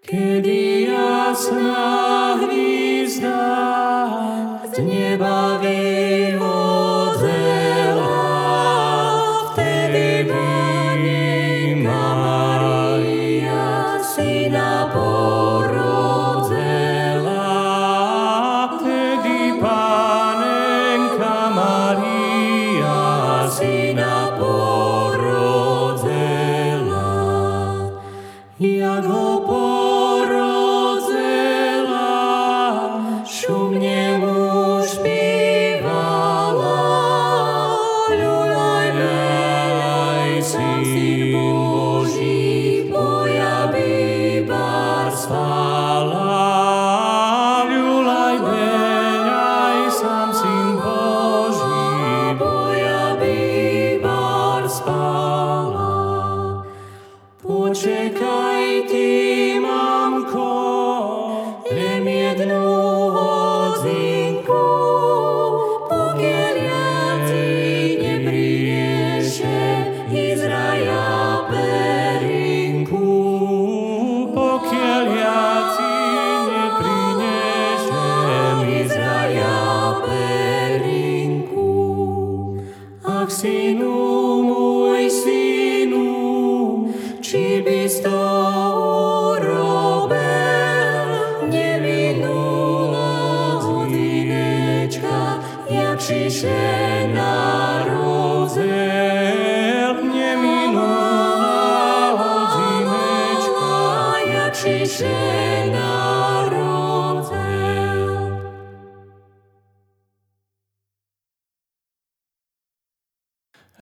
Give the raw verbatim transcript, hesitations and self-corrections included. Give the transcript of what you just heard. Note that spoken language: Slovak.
Kedy jasná hvízda z neba vyvodzela, vtedy Panenka Mária syna porodzela. Vtedy Panenka Mária syna porodzela. Jak ho šumne mu špívala, ľuľaj, ľuľaj, Syn Boží, boja bíbar spála. Ľuľaj, ľuľaj, sám Syn Boží, boja bíbar spála. Počekaj ty,